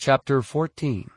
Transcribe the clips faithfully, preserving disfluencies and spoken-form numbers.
Chapter fourteen.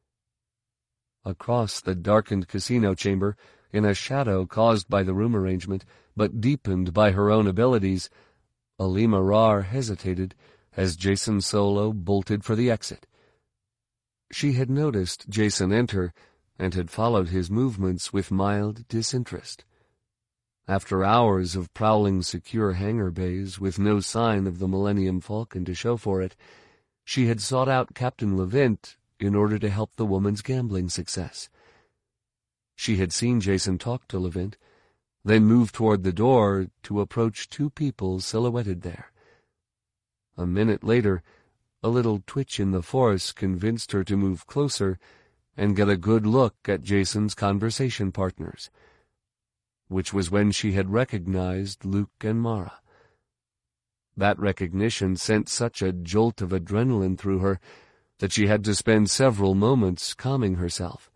Across the darkened casino chamber, in a shadow caused by the room arrangement, but deepened by her own abilities, Alima Rar hesitated as Jason Solo bolted for the exit. She had noticed Jason enter, and had followed his movements with mild disinterest. After hours of prowling secure hangar bays with no sign of the Millennium Falcon to show for it, she had sought out Captain Levint in order to help the woman's gambling success. She had seen Jason talk to Levint, then move toward the door to approach two people silhouetted there. A minute later, a little twitch in the force convinced her to move closer and get a good look at Jason's conversation partners, which was when she had recognized Luke and Mara. That recognition sent such a jolt of adrenaline through her that she had to spend several moments calming herself.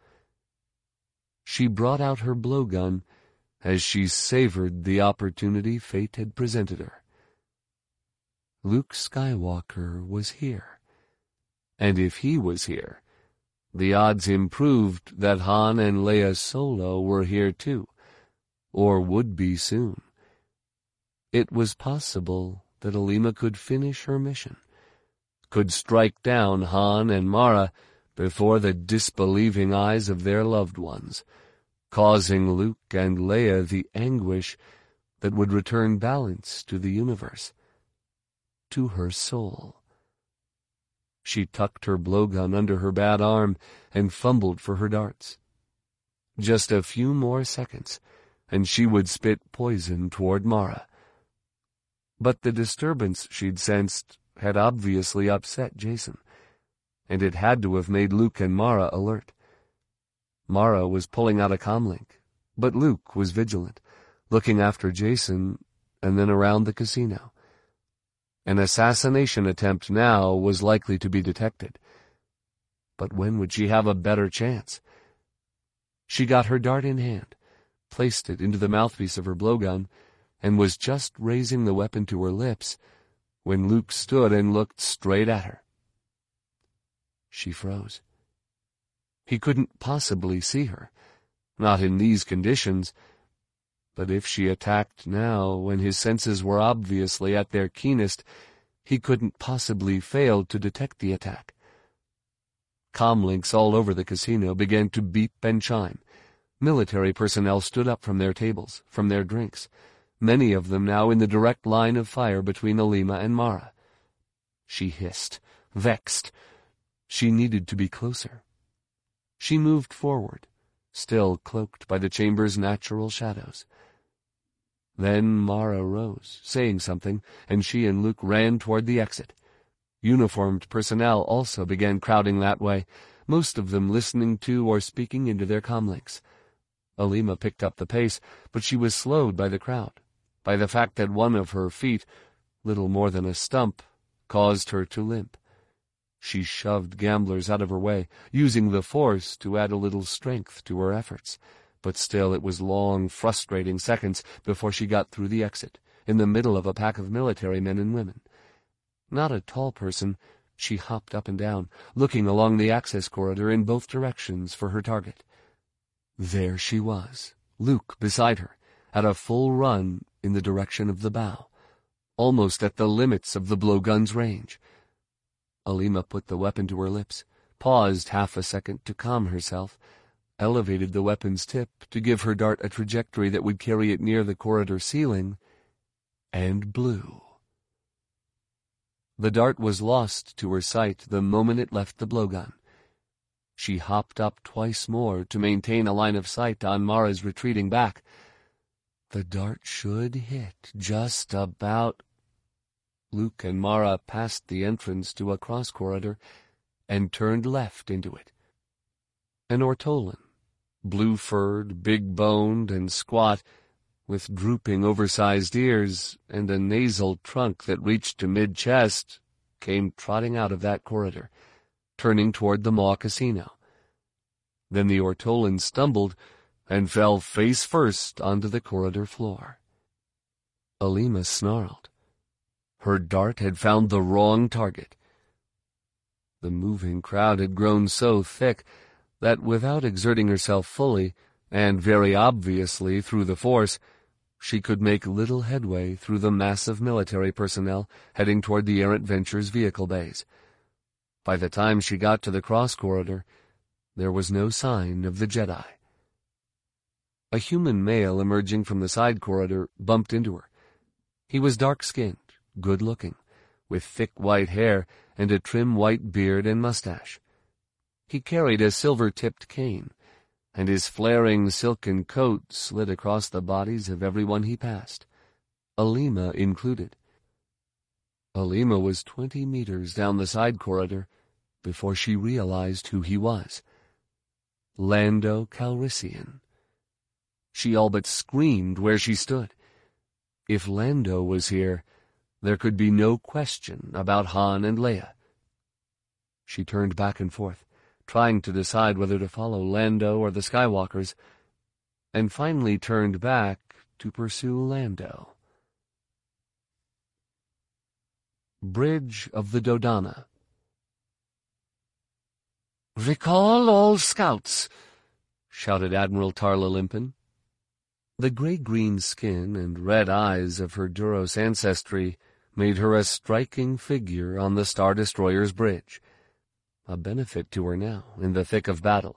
She brought out her blowgun as she savored the opportunity fate had presented her. Luke Skywalker was here, and if he was here, the odds improved that Han and Leia Solo were here too, or would be soon. It was possible that Alima could finish her mission, could strike down Han and Mara before the disbelieving eyes of their loved ones, causing Luke and Leia the anguish that would return balance to the universe, to her soul. She tucked her blowgun under her bad arm and fumbled for her darts. Just a few more seconds, and she would spit poison toward Mara. But the disturbance she'd sensed had obviously upset Jason, and it had to have made Luke and Mara alert. Mara was pulling out a comlink, but Luke was vigilant, looking after Jason and then around the casino. An assassination attempt now was likely to be detected. But when would she have a better chance? She got her dart in hand, placed it into the mouthpiece of her blowgun, and was just raising the weapon to her lips when Luke stood and looked straight at her. She froze. He couldn't possibly see her, not in these conditions, but if she attacked now, when his senses were obviously at their keenest, he couldn't possibly fail to detect the attack. Comlinks all over the casino began to beep and chime. Military personnel stood up from their tables, from their drinks, many of them now in the direct line of fire between Alima and Mara. She hissed, vexed. She needed to be closer. She moved forward, still cloaked by the chamber's natural shadows. Then Mara rose, saying something, and she and Luke ran toward the exit. Uniformed personnel also began crowding that way, most of them listening to or speaking into their comlinks. Alima picked up the pace, but she was slowed by the crowd, by the fact that one of her feet, little more than a stump, caused her to limp. She shoved gamblers out of her way, using the force to add a little strength to her efforts. But still it was long, frustrating seconds before she got through the exit, in the middle of a pack of military men and women. Not a tall person, she hopped up and down, looking along the access corridor in both directions for her target. There she was, Luke beside her, at a full run in the direction of the bow, almost at the limits of the blowgun's range. Alima put the weapon to her lips, paused half a second to calm herself, elevated the weapon's tip to give her dart a trajectory that would carry it near the corridor ceiling, and blew. The dart was lost to her sight the moment it left the blowgun. She hopped up twice more to maintain a line of sight on Mara's retreating back. The dart should hit just about. Luke and Mara passed the entrance to a cross corridor and turned left into it. An Ortolan, blue-furred, big-boned, and squat, with drooping oversized ears and a nasal trunk that reached to mid-chest, came trotting out of that corridor, turning toward the Maw Casino. Then the Ortolan stumbled and fell face-first onto the corridor floor. Alima snarled. Her dart had found the wrong target. The moving crowd had grown so thick that without exerting herself fully, and very obviously through the force, she could make little headway through the mass of military personnel heading toward the Errant Venture's vehicle bays. By the time she got to the cross corridor, there was no sign of the Jedi. A human male emerging from the side corridor bumped into her. He was dark-skinned, good-looking, with thick white hair and a trim white beard and mustache. He carried a silver-tipped cane, and his flaring silken coat slid across the bodies of everyone he passed, Alima included. Alima was twenty meters down the side corridor before she realized who he was. Lando Calrissian. She all but screamed where she stood. If Lando was here, there could be no question about Han and Leia. She turned back and forth, trying to decide whether to follow Lando or the Skywalkers, and finally turned back to pursue Lando. Bridge of the Dodonna. "Recall all scouts!" shouted Admiral Tarla Limpin. The gray-green skin and red eyes of her Duros ancestry made her a striking figure on the Star Destroyer's bridge, a benefit to her now in the thick of battle.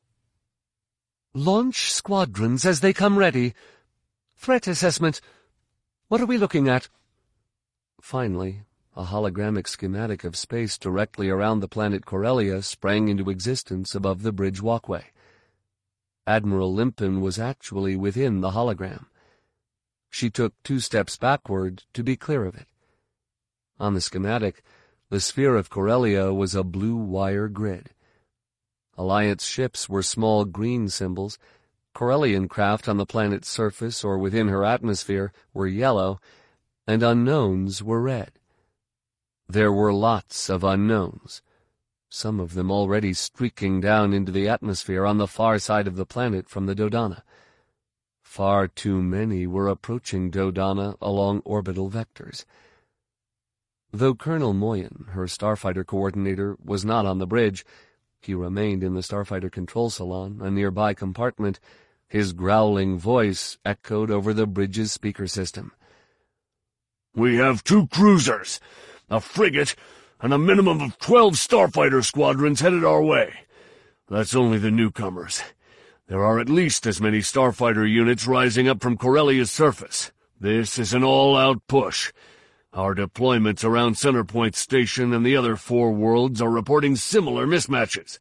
"Launch squadrons as they come ready. Threat assessment. What are we looking at?" Finally, a hologramic schematic of space directly around the planet Corellia sprang into existence above the bridge walkway. Admiral Limpin was actually within the hologram. She took two steps backward to be clear of it. On the schematic, the sphere of Corellia was a blue wire grid. Alliance ships were small green symbols, Corellian craft on the planet's surface or within her atmosphere were yellow, and unknowns were red. There were lots of unknowns, some of them already streaking down into the atmosphere on the far side of the planet from the Dodonna. Far too many were approaching Dodonna along orbital vectors. Though Colonel Moyen, her starfighter coordinator, was not on the bridge, he remained in the starfighter control salon, a nearby compartment. His growling voice echoed over the bridge's speaker system. "We have two cruisers, a frigate, and a minimum of twelve starfighter squadrons headed our way. That's only the newcomers. There are at least as many starfighter units rising up from Corellia's surface. This is an all-out push. Our deployments around Centerpoint Station and the other four worlds are reporting similar mismatches."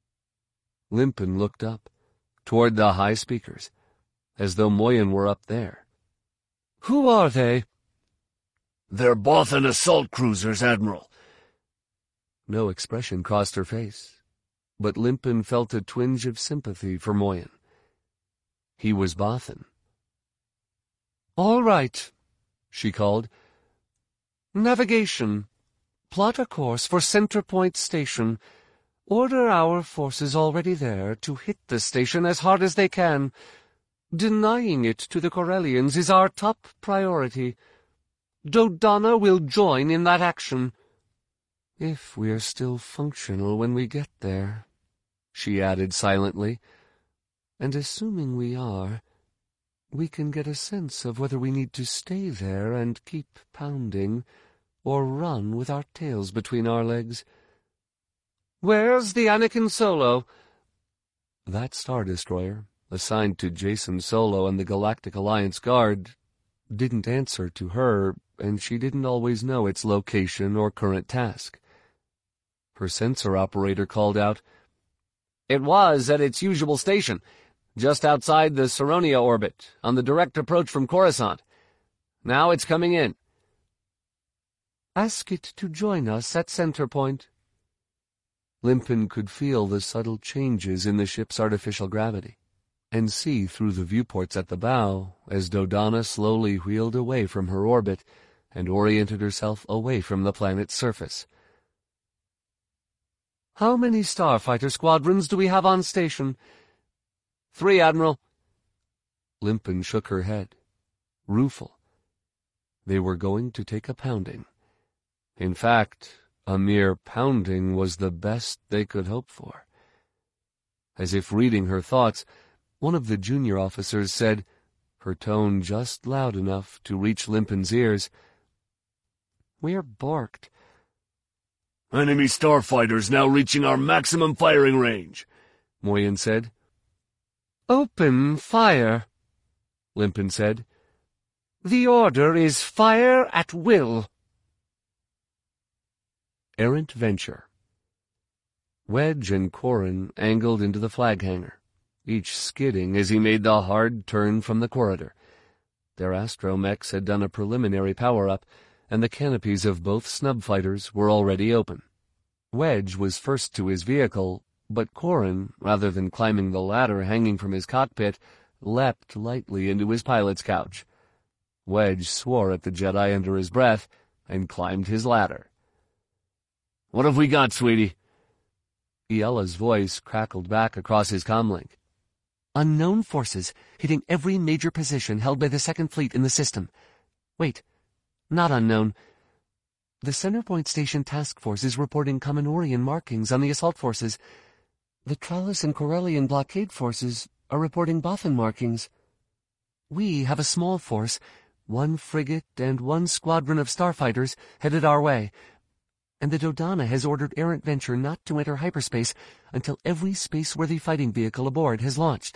Limpin looked up, toward the high speakers, as though Moyen were up there. "Who are they?" "They're Bothan assault cruisers, Admiral." No expression crossed her face, but Limpin felt a twinge of sympathy for Moyen. He was Bothan. "All right," she called. "Navigation. Plot a course for Centerpoint Station. Order our forces already there to hit the station as hard as they can. Denying it to the Corellians is our top priority. Dodonna will join in that action. If we are still functional when we get there," she added silently. "And assuming we are, we can get a sense of whether we need to stay there and keep pounding, or run with our tails between our legs. Where's the Anakin Solo?" That Star Destroyer, assigned to Jacen Solo and the Galactic Alliance Guard, didn't answer to her, and she didn't always know its location or current task. Her sensor operator called out, "It was at its usual station, just outside the Saronia orbit, on the direct approach from Coruscant. Now it's coming in." "Ask it to join us at Centerpoint." Limpin could feel the subtle changes in the ship's artificial gravity, and see through the viewports at the bow as Dodonna slowly wheeled away from her orbit and oriented herself away from the planet's surface. "How many starfighter squadrons do we have on station?" "Three, Admiral." Limpin shook her head, rueful. They were going to take a pounding. In fact, A mere pounding was the best they could hope for. As if reading her thoughts, one of the junior officers said, her tone just loud enough to reach Limpin's ears, "We're borked." "Enemy starfighters now reaching our maximum firing range," Moyen said. "Open fire," Limpin said. "The order is fire at will." Errant Venture. Wedge and Corin angled into the flag hangar, each skidding as he made the hard turn from the corridor. Their astromechs had done a preliminary power-up, and the canopies of both snub fighters were already open. Wedge was first to his vehicle, but Corin, rather than climbing the ladder hanging from his cockpit, leapt lightly into his pilot's couch. Wedge swore at the Jedi under his breath and climbed his ladder. "What have we got, sweetie?" Iella's voice crackled back across his comlink. "Unknown forces hitting every major position held by the Second Fleet in the system. Wait, not unknown. The Centerpoint Station Task Force is reporting Kaminoran markings on the assault forces. The Trallis and Corellian blockade forces are reporting Bothan markings. We have a small force, one frigate and one squadron of starfighters headed our way, and the Dodonna has ordered Errant Venture not to enter hyperspace until every space-worthy fighting vehicle aboard has launched."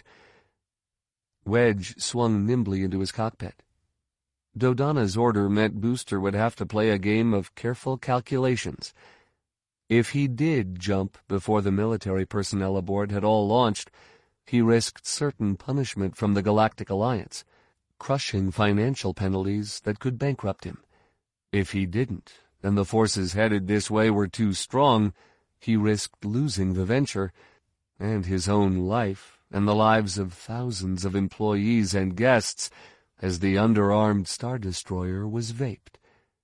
Wedge swung nimbly into his cockpit. Dodonna's order meant Booster would have to play a game of careful calculations. If he did jump before the military personnel aboard had all launched, he risked certain punishment from the Galactic Alliance, crushing financial penalties that could bankrupt him. If he didn't, and the forces headed this way were too strong, he risked losing the venture, and his own life, and the lives of thousands of employees and guests, as the underarmed Star Destroyer was vaped.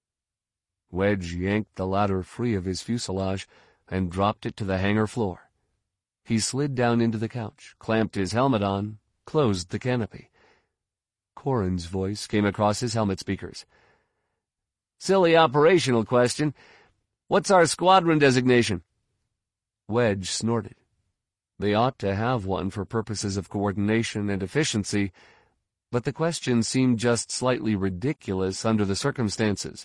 Wedge yanked the ladder free of his fuselage and dropped it to the hangar floor. He slid down into the couch, clamped his helmet on, closed the canopy. Corin's voice came across his helmet speakers. "Silly operational question. What's our squadron designation?" Wedge snorted. They ought to have one for purposes of coordination and efficiency, but the question seemed just slightly ridiculous under the circumstances.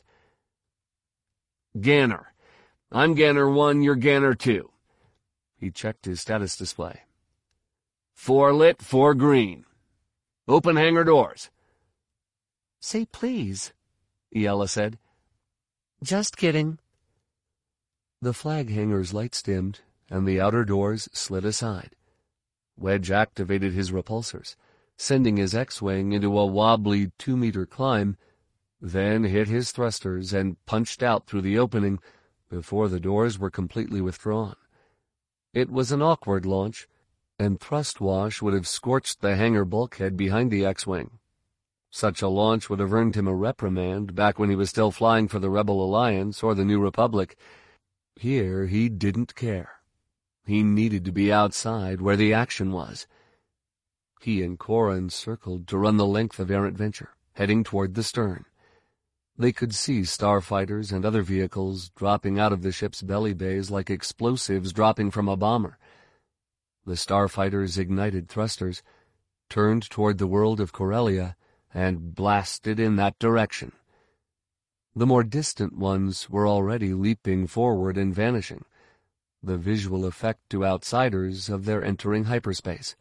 "Ganner. I'm Ganner one, you're Ganner two. He checked his status display. Four lit, four green. Open hangar doors." "Say please," Iella said. "Just kidding." The flag hangar's lights dimmed, and the outer doors slid aside. Wedge activated his repulsors, sending his X-Wing into a wobbly two-meter climb, then hit his thrusters and punched out through the opening before the doors were completely withdrawn. It was an awkward launch, and thrust wash would have scorched the hangar bulkhead behind the X-Wing. Such a launch would have earned him a reprimand back when he was still flying for the Rebel Alliance or the New Republic. Here he didn't care. He needed to be outside where the action was. He and Corin circled to run the length of Errant Venture, heading toward the stern. They could see starfighters and other vehicles dropping out of the ship's belly bays like explosives dropping from a bomber. The starfighters ignited thrusters, turned toward the world of Corellia, and blasted in that direction. The more distant ones were already leaping forward and vanishing, the visual effect to outsiders of their entering hyperspace.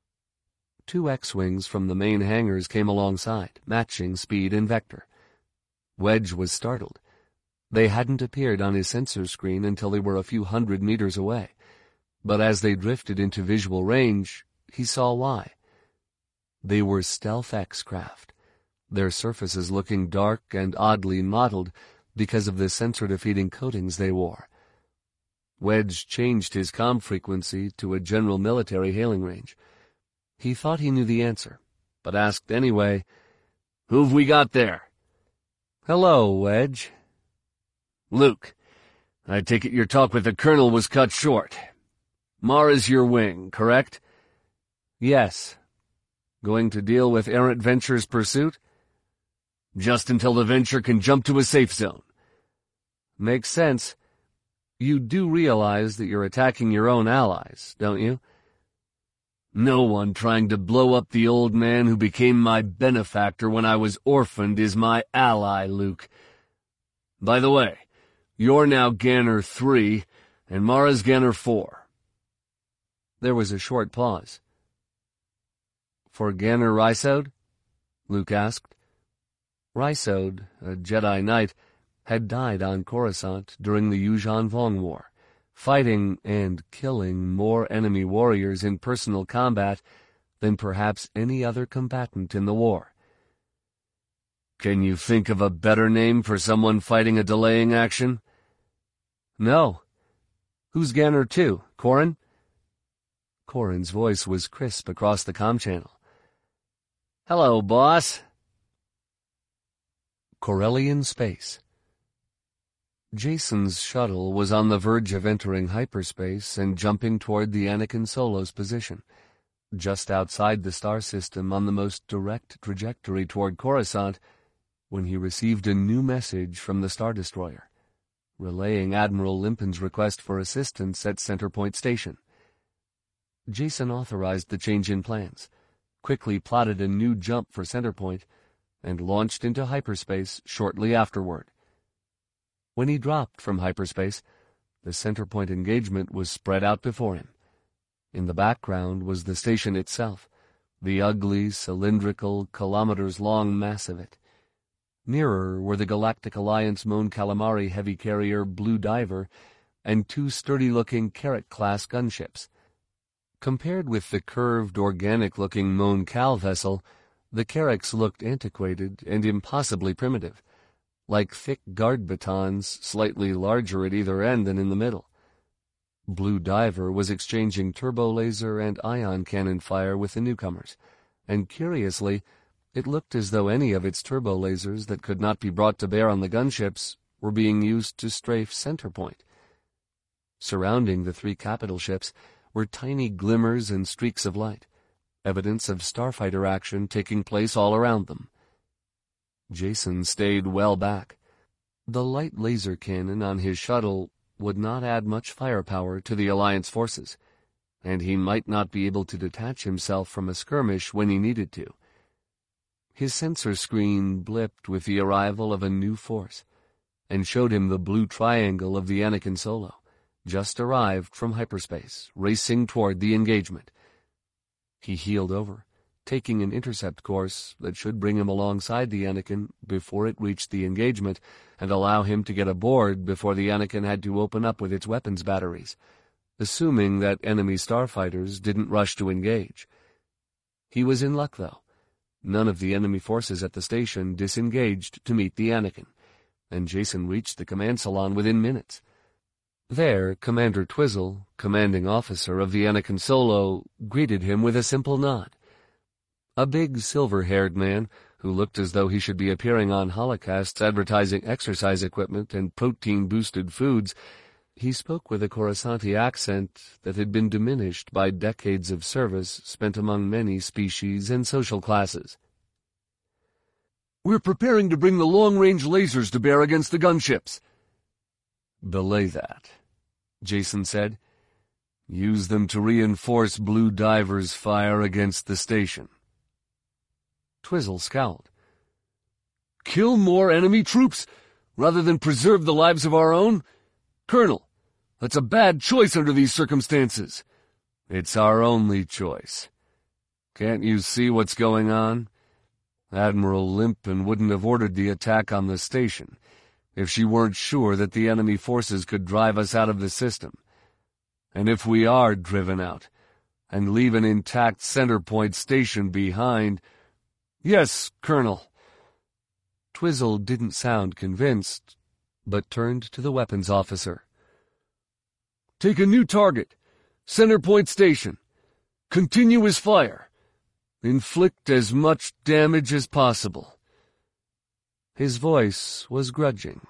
Two X-Wings from the main hangars came alongside, matching speed and vector. Wedge was startled. They hadn't appeared on his sensor screen until they were a few hundred meters away, but as they drifted into visual range, he saw why. They were stealth X-craft, their surfaces looking dark and oddly mottled because of the sensor-defeating coatings they wore. Wedge changed his comm frequency to a general military hailing range. He thought he knew the answer, but asked anyway, "Who've we got there?" "Hello, Wedge." "Luke, I take it your talk with the Colonel was cut short. Mara's your wing, correct?" "Yes." "Going to deal with Errant Venture's pursuit?" "Just until the Venture can jump to a safe zone." "Makes sense. You do realize that you're attacking your own allies, don't you? No one trying to blow up the old man who became my benefactor when I was orphaned is my ally, Luke. By the way, you're now Ganner three, and Mara's Ganner four. There was a short pause. For Ganner Rhysode? Luke asked. Rhysode, a Jedi Knight, had died on Coruscant during the Yuuzhan Vong War, fighting and killing more enemy warriors in personal combat than perhaps any other combatant in the war. Can you think of a better name for someone fighting a delaying action? No. Who's Ganner two, Corran? Corran's voice was crisp across the comm channel. Hello, boss. Corellian space. Jason's shuttle was on the verge of entering hyperspace and jumping toward the Anakin Solo's position, just outside the star system on the most direct trajectory toward Coruscant, when he received a new message from the Star Destroyer, relaying Admiral Limpin's request for assistance at Centerpoint Station. Jason authorized the change in plans, quickly plotted a new jump for Centerpoint, and launched into hyperspace shortly afterward. When he dropped from hyperspace, the Centerpoint engagement was spread out before him. In the background was the station itself, the ugly, cylindrical, kilometers-long mass of it. Nearer were the Galactic Alliance Mon Calamari heavy carrier Blue Diver and two sturdy-looking Carrack-class gunships. Compared with the curved, organic-looking Mon Cal vessel, the Carracks looked antiquated and impossibly primitive, like thick guard batons slightly larger at either end than in the middle. Blue Diver was exchanging turbo laser and ion cannon fire with the newcomers, and curiously, it looked as though any of its turbo lasers that could not be brought to bear on the gunships were being used to strafe Centerpoint. Surrounding the three capital ships were tiny glimmers and streaks of light, evidence of starfighter action taking place all around them. Jason stayed well back. The light laser cannon on his shuttle would not add much firepower to the Alliance forces, and he might not be able to detach himself from a skirmish when he needed to. His sensor screen blipped with the arrival of a new force, and showed him the blue triangle of the Anakin Solo, just arrived from hyperspace, racing toward the engagement. He heeled over, taking an intercept course that should bring him alongside the Anakin before it reached the engagement and allow him to get aboard before the Anakin had to open up with its weapons batteries, assuming that enemy starfighters didn't rush to engage. He was in luck, though. None of the enemy forces at the station disengaged to meet the Anakin, and Jason reached the command salon within minutes. There, Commander Twizzle, commanding officer of the Anakin Solo, greeted him with a simple nod. A big, silver-haired man, who looked as though he should be appearing on holocasts advertising exercise equipment and protein-boosted foods, he spoke with a Coruscanti accent that had been diminished by decades of service spent among many species and social classes. "We're preparing to bring the long-range lasers to bear against the gunships." "Belay that," Jason said. "Use them to reinforce Blue Diver's fire against the station." Twizzle scowled. "Kill more enemy troops, rather than preserve the lives of our own? Colonel, that's a bad choice under these circumstances." "It's our only choice. Can't you see what's going on? Admiral Limpin wouldn't have ordered the attack on the station if she weren't sure that the enemy forces could drive us out of the system. And if we are driven out, and leave an intact Centerpoint station behind—" "Yes, Colonel." Twizzle didn't sound convinced, but turned to the weapons officer. "Take a new target. Centerpoint Station. Continuous fire. Inflict as much damage as possible." His voice was grudging.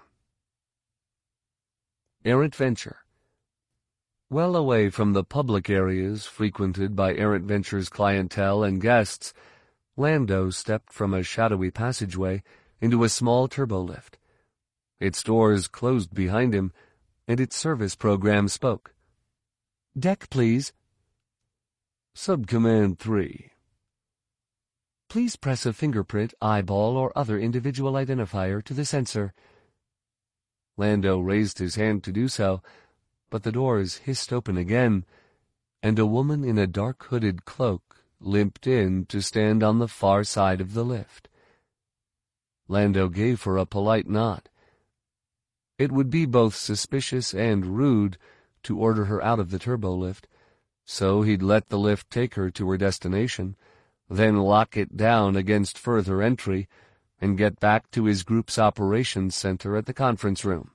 Errant Venture. Well away from the public areas frequented by Errant Venture's clientele and guests, Lando stepped from a shadowy passageway into a small turbolift. Its doors closed behind him, and its service program spoke. "Deck, please." "Subcommand three. Please press a fingerprint, eyeball, or other individual identifier to the sensor." Lando raised his hand to do so, but the doors hissed open again, and a woman in a dark hooded cloak limped in to stand on the far side of the lift. Lando gave her a polite nod. It would be both suspicious and rude to order her out of the turbo lift, so he'd let the lift take her to her destination, then lock it down against further entry, and get back to his group's operations center at the conference room.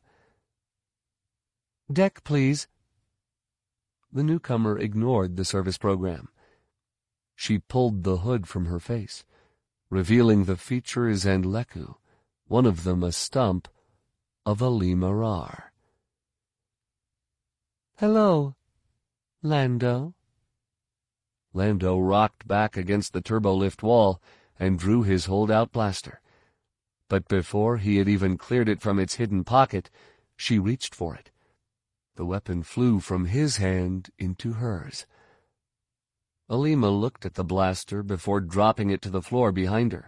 "Deck, please." The newcomer ignored the service program. She pulled the hood from her face, revealing the features and Leku, one of them a stump, of Alima Rar. "Hello, Lando." Lando rocked back against the turbolift wall and drew his holdout blaster. But before he had even cleared it from its hidden pocket, she reached for it. The weapon flew from his hand into hers. Alima looked at the blaster before dropping it to the floor behind her.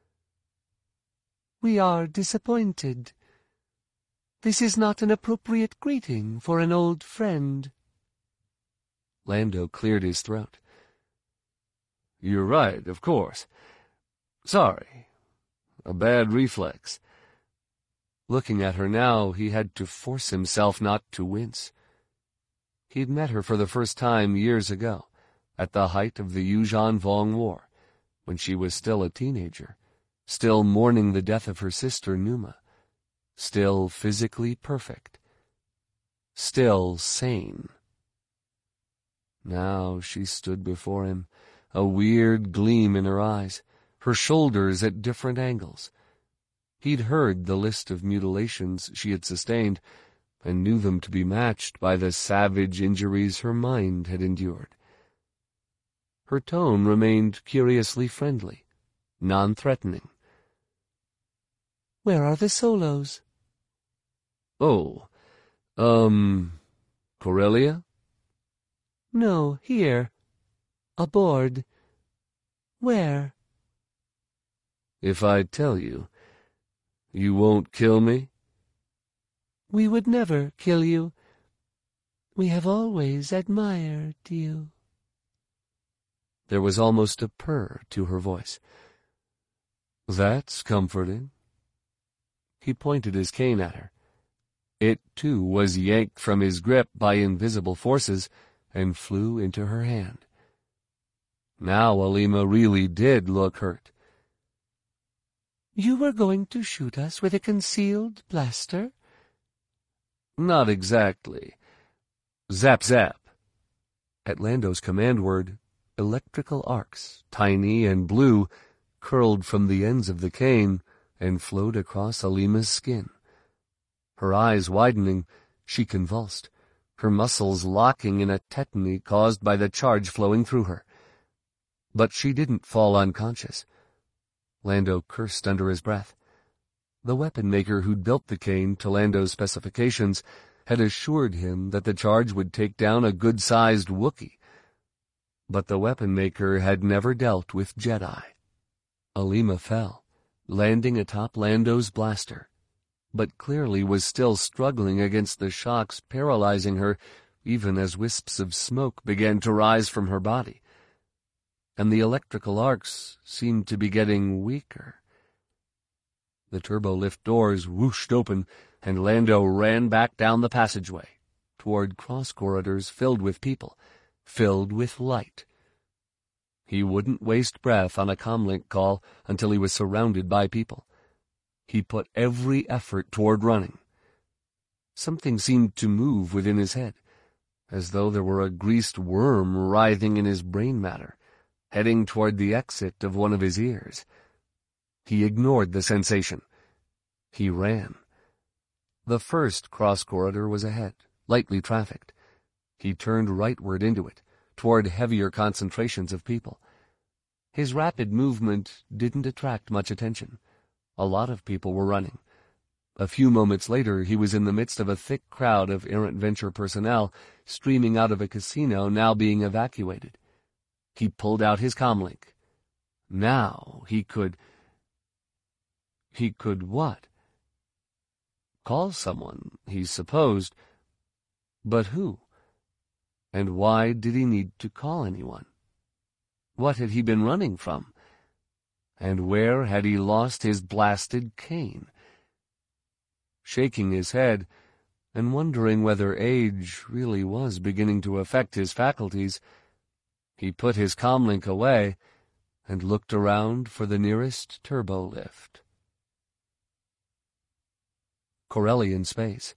"We are disappointed. This is not an appropriate greeting for an old friend." Lando cleared his throat. "You're right, of course. Sorry. A bad reflex." Looking at her now, he had to force himself not to wince. He'd met her for the first time years ago, at the height of the Yuuzhan Vong War, when she was still a teenager, still mourning the death of her sister Numa, still physically perfect, still sane. Now she stood before him, a weird gleam in her eyes, her shoulders at different angles. He'd heard the list of mutilations she had sustained, and knew them to be matched by the savage injuries her mind had endured. Her tone remained curiously friendly, non-threatening. "Where are the Solos?" "Oh, um, Corellia?" "No, here. Aboard. Where?" "If I tell you, you won't kill me?" "We would never kill you. We have always admired you." There was almost a purr to her voice. "That's comforting." He pointed his cane at her. It, too, was yanked from his grip by invisible forces and flew into her hand. Now Alima really did look hurt. "You were going to shoot us with a concealed blaster?" "Not exactly. Zap zap." At Lando's command word, electrical arcs, tiny and blue, curled from the ends of the cane and flowed across Alima's skin. Her eyes widening, she convulsed, her muscles locking in a tetany caused by the charge flowing through her. But she didn't fall unconscious. Lando cursed under his breath. The weapon maker who'd built the cane to Lando's specifications had assured him that the charge would take down a good-sized Wookiee. But the weapon maker had never dealt with Jedi. Alima fell, landing atop Lando's blaster, but clearly was still struggling against the shocks paralyzing her even as wisps of smoke began to rise from her body. And the electrical arcs seemed to be getting weaker. The turbolift doors whooshed open, and Lando ran back down the passageway, toward cross corridors filled with people, filled with light. He wouldn't waste breath on a comlink call until he was surrounded by people. He put every effort toward running. Something seemed to move within his head, as though there were a greased worm writhing in his brain matter, heading toward the exit of one of his ears. He ignored the sensation. He ran. The first cross corridor was ahead, lightly trafficked. He turned rightward into it, toward heavier concentrations of people. His rapid movement didn't attract much attention. A lot of people were running. A few moments later, he was in the midst of a thick crowd of errant venture personnel streaming out of a casino now being evacuated. He pulled out his comlink. Now he could... He could what? Call someone, he supposed. But who? And why did he need to call anyone? What had he been running from? And where had he lost his blasted cane? Shaking his head, and wondering whether age really was beginning to affect his faculties, he put his comlink away and looked around for the nearest turbo lift. Corellian space.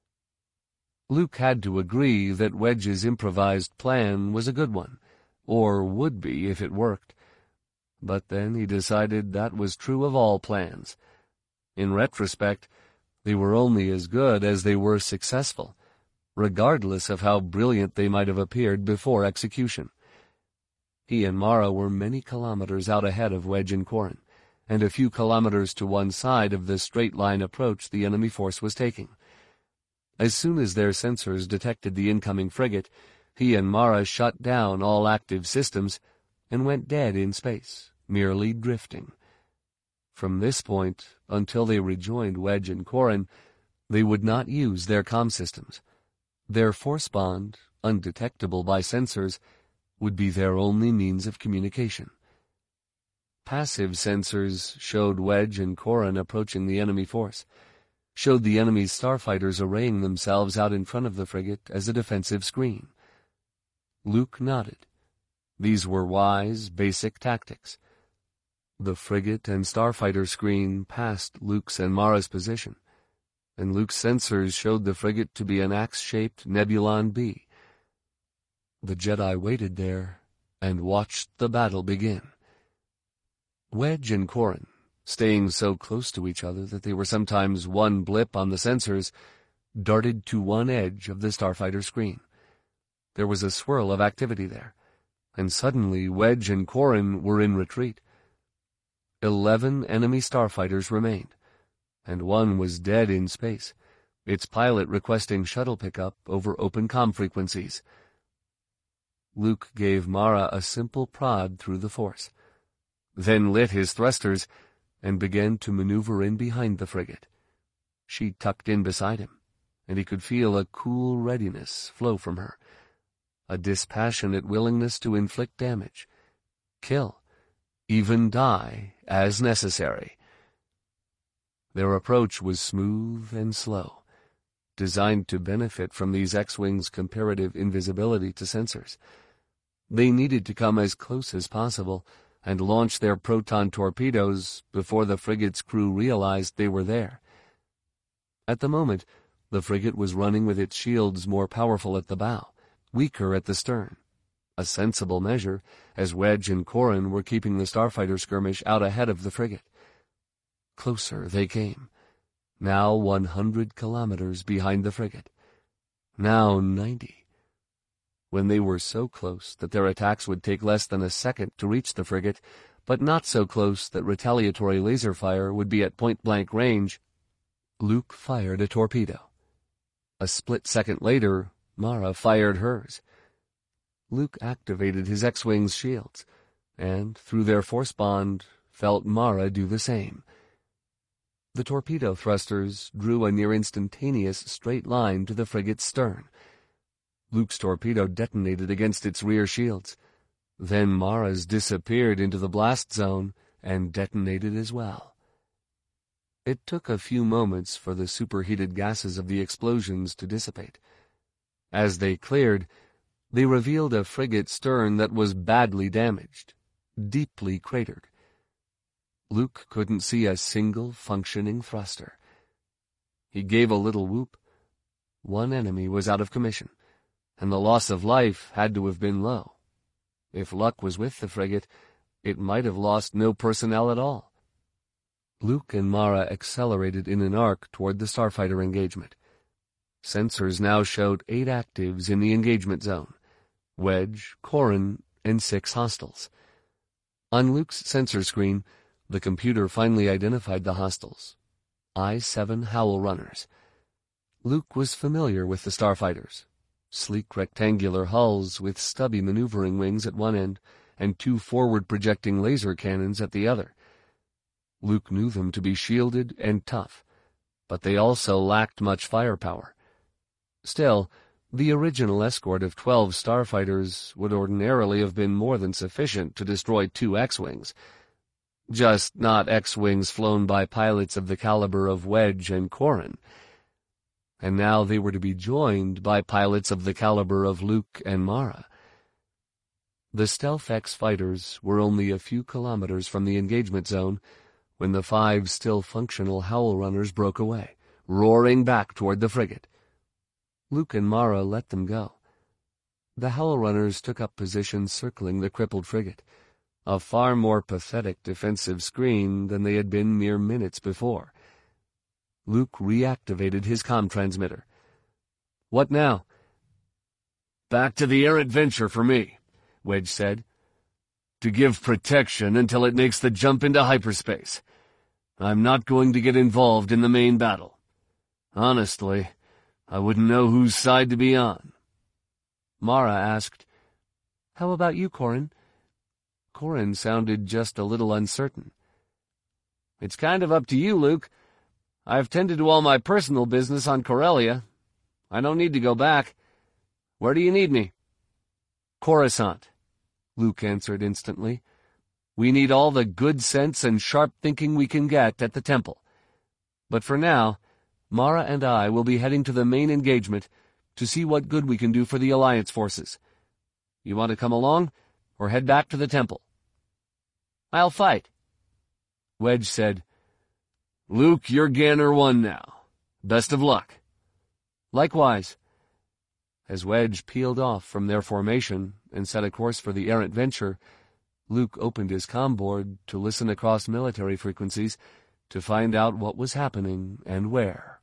Luke had to agree that Wedge's improvised plan was a good one, or would be if it worked. But then he decided that was true of all plans. In retrospect, they were only as good as they were successful, regardless of how brilliant they might have appeared before execution. He and Mara were many kilometers out ahead of Wedge and Corrin, and a few kilometers to one side of the straight-line approach the enemy force was taking. As soon as their sensors detected the incoming frigate, he and Mara shut down all active systems and went dead in space, merely drifting. From this point, until they rejoined Wedge and Corrin, they would not use their comm systems. Their force bond, undetectable by sensors, would be their only means of communication. Passive sensors showed Wedge and Corrin approaching the enemy force, showed the enemy's starfighters arraying themselves out in front of the frigate as a defensive screen. Luke nodded. These were wise, basic tactics. The frigate and starfighter screen passed Luke's and Mara's position, and Luke's sensors showed the frigate to be an axe-shaped Nebulon B. The Jedi waited there and watched the battle begin. Wedge and Corrin, staying so close to each other that they were sometimes one blip on the sensors, darted to one edge of the starfighter screen. There was a swirl of activity there, and suddenly Wedge and Corrin were in retreat. Eleven enemy starfighters remained, and one was dead in space, its pilot requesting shuttle pickup over open comm frequencies. Luke gave Mara a simple prod through the force, then lit his thrusters and began to maneuver in behind the frigate. She tucked in beside him, and he could feel a cool readiness flow from her, a dispassionate willingness to inflict damage, kill, even die as necessary. Their approach was smooth and slow, designed to benefit from these X-Wings' comparative invisibility to sensors. They needed to come as close as possible and launch their proton torpedoes before the frigate's crew realized they were there. At the moment, the frigate was running with its shields more powerful at the bow, weaker at the stern. A sensible measure, as Wedge and Corrin were keeping the starfighter skirmish out ahead of the frigate. Closer they came, now one hundred kilometers behind the frigate, now ninety. When they were so close that their attacks would take less than a second to reach the frigate, but not so close that retaliatory laser fire would be at point-blank range, Luke fired a torpedo. A split second later, Mara fired hers. Luke activated his X-Wing's shields, and, through their force bond, felt Mara do the same. The torpedo thrusters drew a near-instantaneous straight line to the frigate's stern. Luke's torpedo detonated against its rear shields. Then Mara's disappeared into the blast zone and detonated as well. It took a few moments for the superheated gases of the explosions to dissipate. As they cleared, they revealed a frigate stern that was badly damaged, deeply cratered. Luke couldn't see a single functioning thruster. He gave a little whoop. One enemy was out of commission, and the loss of life had to have been low. If luck was with the frigate, it might have lost no personnel at all. Luke and Mara accelerated in an arc toward the starfighter engagement. Sensors now showed eight actives in the engagement zone: Wedge, Corrin, and six hostiles. On Luke's sensor screen, the computer finally identified the hostiles. I seven Howl Runners. Luke was familiar with the starfighters. Sleek rectangular hulls with stubby maneuvering wings at one end and two forward-projecting laser cannons at the other. Luke knew them to be shielded and tough, but they also lacked much firepower. Still, the original escort of twelve starfighters would ordinarily have been more than sufficient to destroy two X-Wings. Just not X-Wings flown by pilots of the caliber of Wedge and Corran. And now they were to be joined by pilots of the caliber of Luke and Mara. The Stealth X fighters were only a few kilometers from the engagement zone when the five still functional Howl Runners broke away, roaring back toward the frigate. Luke and Mara let them go. The Howl Runners took up positions circling the crippled frigate, a far more pathetic defensive screen than they had been mere minutes before. Luke reactivated his comm transmitter. "What now?" "Back to the Errant Venture for me," Wedge said. "To give protection until it makes the jump into hyperspace. I'm not going to get involved in the main battle. Honestly, I wouldn't know whose side to be on." Mara asked, "How about you, Corran?" Corran sounded just a little uncertain. "It's kind of up to you, Luke. I've tended to all my personal business on Corellia. I don't need to go back. Where do you need me?" "Coruscant," Luke answered instantly. "We need all the good sense and sharp thinking we can get at the temple. But for now, Mara and I will be heading to the main engagement to see what good we can do for the Alliance forces. You want to come along, or head back to the temple?" "I'll fight." Wedge said, "Luke, you're Ganner one now. Best of luck." "Likewise." As Wedge peeled off from their formation and set a course for the Errant Venture, Luke opened his comm board to listen across military frequencies to find out what was happening and where.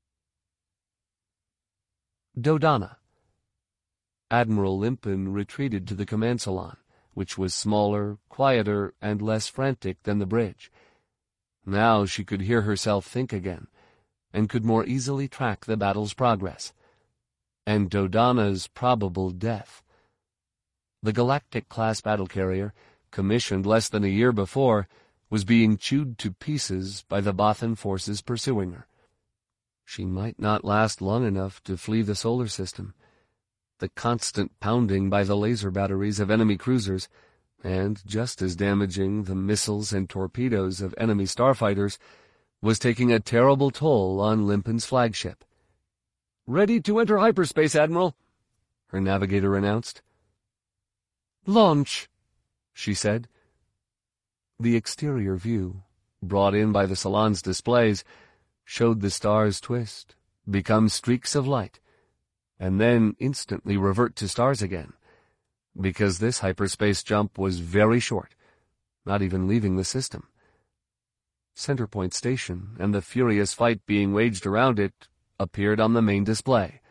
Dodonna. Admiral Limpin retreated to the command salon, which was smaller, quieter, and less frantic than the bridge. Now she could hear herself think again, and could more easily track the battle's progress, and Dodonna's probable death. The Galactic-class battle carrier, commissioned less than a year before, was being chewed to pieces by the Bothan forces pursuing her. She might not last long enough to flee the solar system. The constant pounding by the laser batteries of enemy cruisers, and, just as damaging, the missiles and torpedoes of enemy starfighters, was taking a terrible toll on Limpin's flagship. "Ready to enter hyperspace, Admiral," her navigator announced. "Launch," she said. The exterior view, brought in by the salon's displays, showed the stars twist, become streaks of light, and then instantly revert to stars again, because this hyperspace jump was very short, not even leaving the system. Centerpoint Station and the furious fight being waged around it appeared on the main display.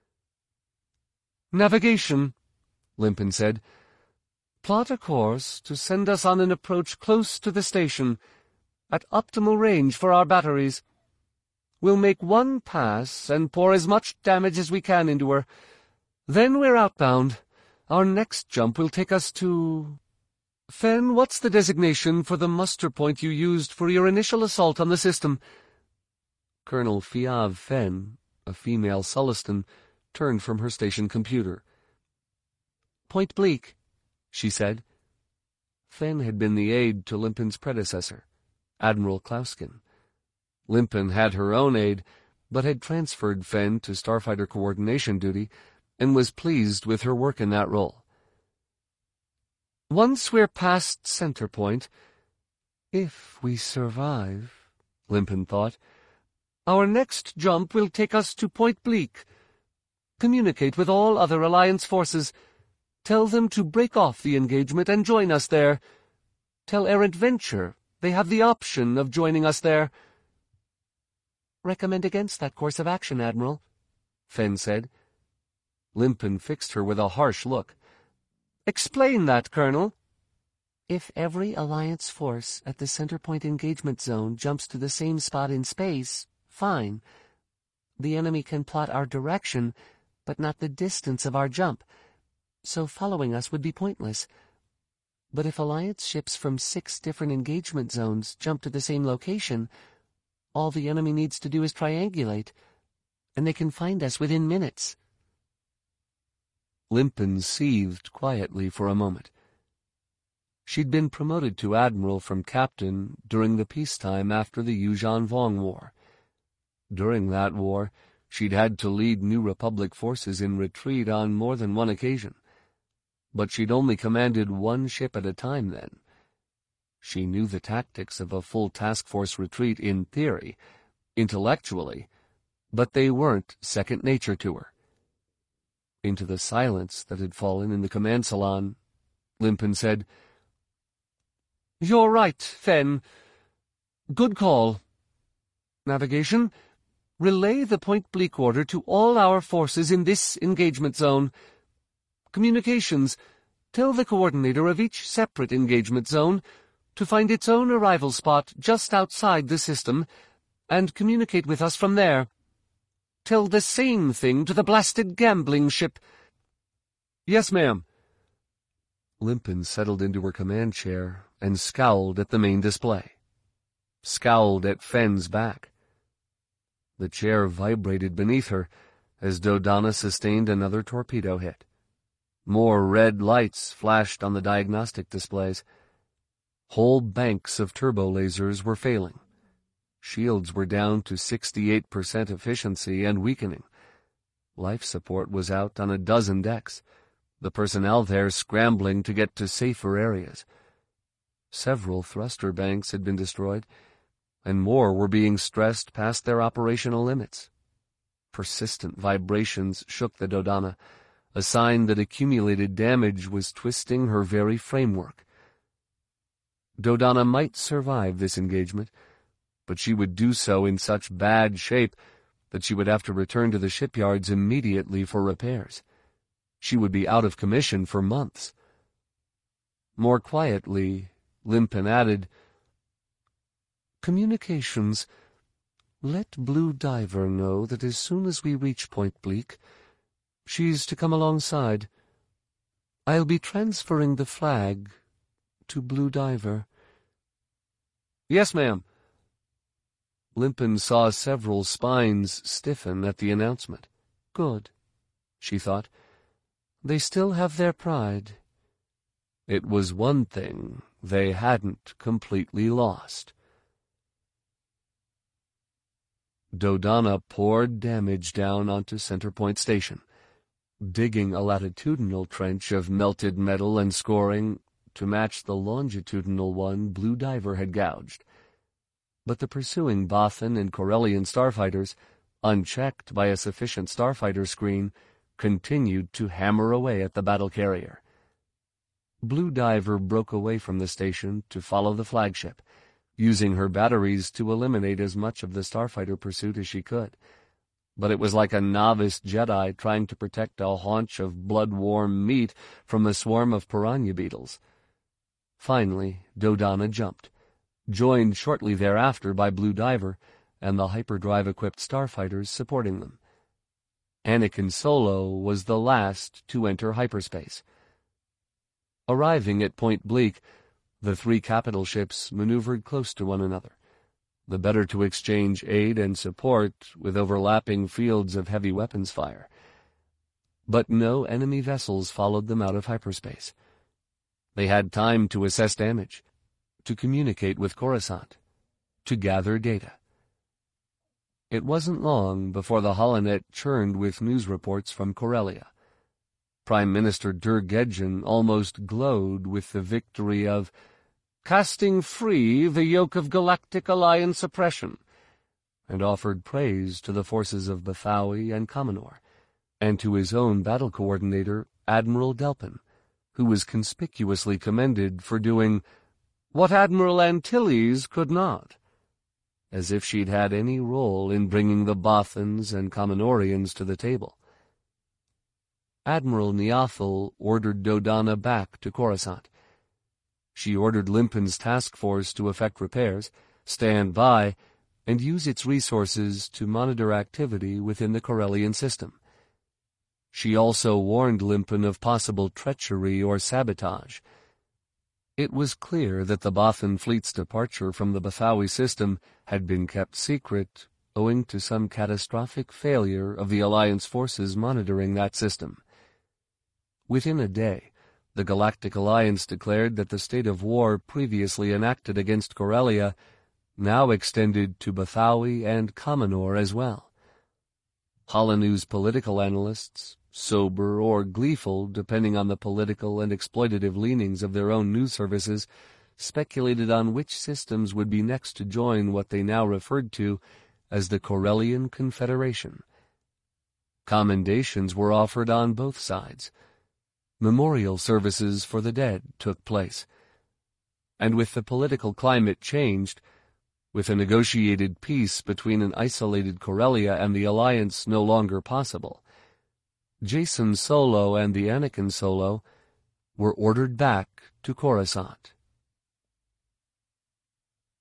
"Navigation," Limpin said. "Plot a course to send us on an approach close to the station, at optimal range for our batteries. We'll make one pass and pour as much damage as we can into her. Then we're outbound. Our next jump will take us to... Fen, what's the designation for the muster point you used for your initial assault on the system?" Colonel Fiav Fen, a female Sullustan, turned from her station computer. "Point Bleak," she said. Fen had been the aide to Limpin's predecessor, Admiral Klauskin. Limpin had her own aide, but had transferred Fen to starfighter coordination duty and was pleased with her work in that role. "Once we're past center point, if we survive," Limpin thought, "our next jump will take us to Point Bleak. Communicate with all other Alliance forces. Tell them to break off the engagement and join us there. Tell Errant Venture they have the option of joining us there." "Recommend against that course of action, Admiral," Fen said. Limpin fixed her with a harsh look. "Explain that, Colonel." If every Alliance force at the center point engagement zone jumps to the same spot in space, fine. The enemy can plot our direction, but not the distance of our jump, so following us would be pointless. But if Alliance ships from six different engagement zones jump to the same location, all the enemy needs to do is triangulate, and they can find us within minutes. Limpin seethed quietly for a moment. She'd been promoted to admiral from captain during the peacetime after the Yuuzhan Vong War. During that war, she'd had to lead New Republic forces in retreat on more than one occasion. But she'd only commanded one ship at a time then. She knew the tactics of a full task force retreat in theory, intellectually, but they weren't second nature to her. Into the silence that had fallen in the command salon, Limpin said, "You're right, Fen. Good call. Navigation, relay the point-bleak order to all our forces in this engagement zone. Communications, tell the coordinator of each separate engagement zone to find its own arrival spot just outside the system and communicate with us from there. Tell the same thing to the blasted gambling ship." "Yes, ma'am." Limpin settled into her command chair and scowled at the main display. Scowled at Fen's back. The chair vibrated beneath her as Dodonna sustained another torpedo hit. More red lights flashed on the diagnostic displays. Whole banks of turbo lasers were failing. Shields were down to sixty-eight percent efficiency and weakening. Life support was out on a dozen decks, the personnel there scrambling to get to safer areas. Several thruster banks had been destroyed, and more were being stressed past their operational limits. Persistent vibrations shook the Dodonna, a sign that accumulated damage was twisting her very framework. Dodonna might survive this engagement, but she would do so in such bad shape that she would have to return to the shipyards immediately for repairs. She would be out of commission for months. More quietly, Limpin added, "Communications, let Blue Diver know that as soon as we reach Point Bleak, she's to come alongside. I'll be transferring the flag to Blue Diver." "Yes, ma'am." Limpin saw several spines stiffen at the announcement. Good, she thought. They still have their pride. It was one thing they hadn't completely lost. Dodonna poured damage down onto Centerpoint Station, digging a latitudinal trench of melted metal and scoring to match the longitudinal one Blue Diver had gouged. But the pursuing Bothan and Corellian starfighters, unchecked by a sufficient starfighter screen, continued to hammer away at the battle carrier. Blue Diver broke away from the station to follow the flagship, using her batteries to eliminate as much of the starfighter pursuit as she could. But it was like a novice Jedi trying to protect a haunch of blood-warm meat from a swarm of piranha beetles. Finally, Dodonna jumped, joined shortly thereafter by Blue Diver and the hyperdrive-equipped starfighters supporting them. Anakin Solo was the last to enter hyperspace. Arriving at Point Bleak, the three capital ships maneuvered close to one another, the better to exchange aid and support with overlapping fields of heavy weapons fire. But no enemy vessels followed them out of hyperspace. They had time to assess damage, to communicate with Coruscant, to gather data. It wasn't long before the holonet churned with news reports from Corellia. Prime Minister Dur Gedgen almost glowed with the victory of casting free the yoke of Galactic Alliance oppression, and offered praise to the forces of Bathawi and Kaminor, and to his own battle coordinator, Admiral Delpin, who was conspicuously commended for doing what Admiral Antilles could not, as if she'd had any role in bringing the Bothans and Kaminorians to the table. Admiral Niathal ordered Dodonna back to Coruscant. She ordered Limpon's task force to effect repairs, stand by, and use its resources to monitor activity within the Corellian system. She also warned Limpon of possible treachery or sabotage. It was clear that the Bothan fleet's departure from the Bathawi system had been kept secret owing to some catastrophic failure of the Alliance forces monitoring that system. Within a day, the Galactic Alliance declared that the state of war previously enacted against Corellia now extended to Bathawi and Kamanor as well. Holonew's political analysts, sober or gleeful depending on the political and exploitative leanings of their own news services, speculated on which systems would be next to join what they now referred to as the Corellian Confederation. Commendations were offered on both sides. Memorial services for the dead took place. And with the political climate changed, with a negotiated peace between an isolated Corellia and the Alliance no longer possible, Jacen Solo and the Anakin Solo were ordered back to Coruscant.